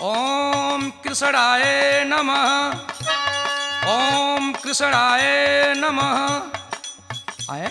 ओम कृष्णाय नमः, ओम कृष्णाय नमः। आए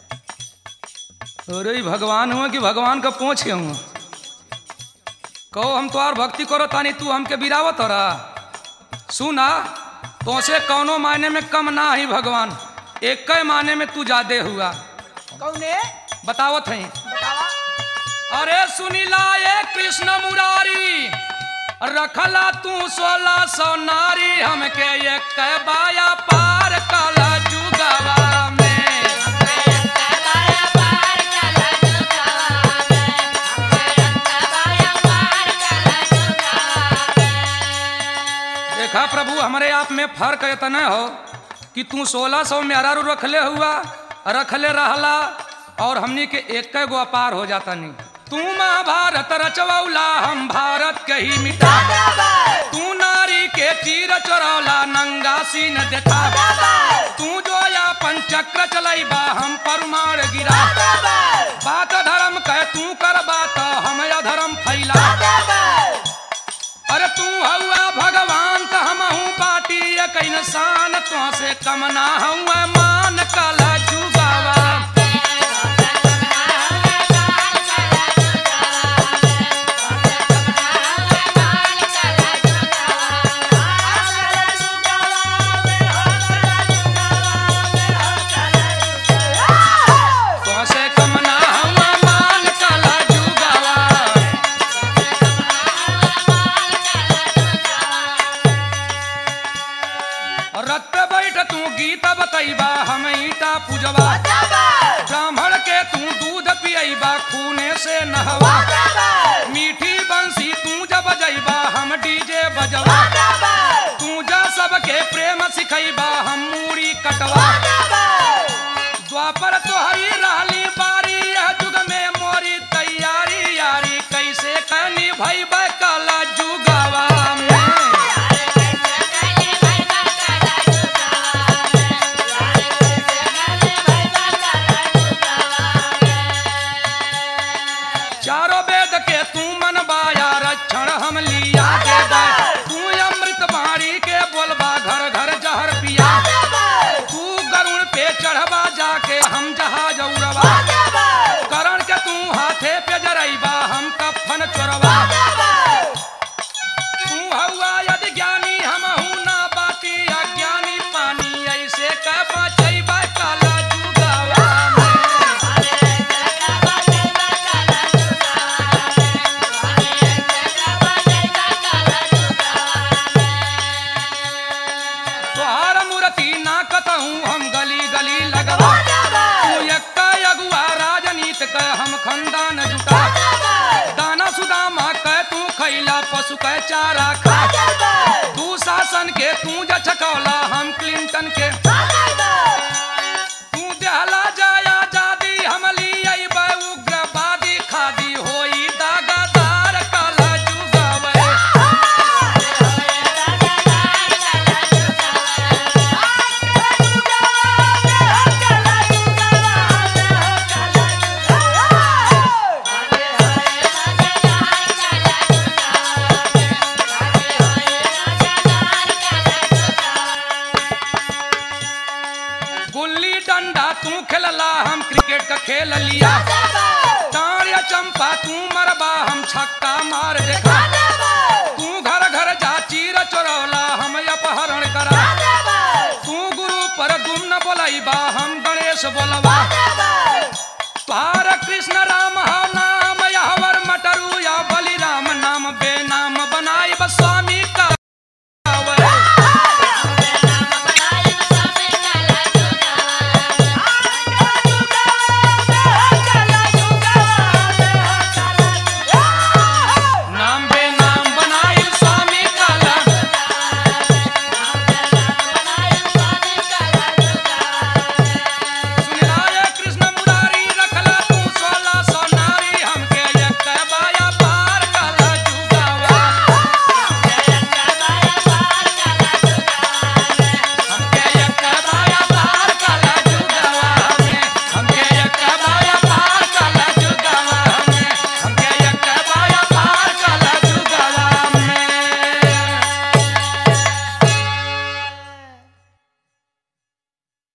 अरे भगवान हुआ कि भगवान का पहुँच के हुआ। कहो हम तुम्हार भक्ति करो तानी तू हमके बिरावत हो रहा। सुना तो से कौनो मायने में कम ना ही भगवान, एक मायने में तू जादे हुआ। कौने बतावत है। बतावा। अरे सुनीला ये कृष्ण मुरारी, रखला तू 1600 नारी, हमके एक बाया पार काला जुगवा में। देखा प्रभु हमारे आप में फर्क इतना हो कि तू 1600 में अरारू रखले हुआ, रखले रहला और हमनी के एक गो अपार हो जाता नहीं। तू महाभारत रचवौला, हम भारत के ही मिटा। तू नारी के चीर चोरौला, नंगा सीन देखा। तू जो अपन चक्र चलैबा, हम परमार गिरा। बात धर्म कह तू कर बात, हम अधर्म फैला। अरे तू हुआ भगवान तो हम हूँ बाटी एक इंसान, तो से कम ना हुआ मान काला जुगावा। हम ईटा पूजवा, ब्राह्मण के तू दूध पियबा, खूने से नहवा। मीठी बंसी तू जब बजैबा, हम डीजे बजवा। तू जा सबके प्रेम सिखैबा, हम मूड़ी कटवा। द्वापर तोहरी रहली बारी, यह जुग में मोरी तैयारी यारी, कैसे कहनी भैबा काला जुगावा में। चारों वेद के तू मनबाया, रक्षण हम लिया देबा। तू अमृत बाणी के बोलबा, घर घर जहर पिया। तू गरुड़ पे चढ़बा, जाके हम जहाज उड़वा। करण के तू हाथे पे जरैबा, हम कफन चोरवा। तू हुआ यदि ज्ञानी, हम हूँ ना बाटी अज्ञानी पानी, ऐसे कह बचैबा काला जुगावा में। हम गली गली लगवा। तू यक्का यगुआ राजनीत कह, हम खंदान जुटा। दाना सुदामा कह तू खैला, पशु कह चारा खा। तू शासन के तू जछकौला, हम क्लिंटन के। तू देहला जाया जादी, हम लियबा उग्रवादी, खादी होई दागादार काला जुगावे। गुल्ली डंडा तू खेलला, हम क्रिकेट का खेल लिया। ताड़िया चंपा तू मरबा, हम छक्का मार देखा। तू घर घर जा चीर चोरौला, हम अपहरण करा। तू गुरु पर गुम न बोलैबा, हम गणेश बोलवा।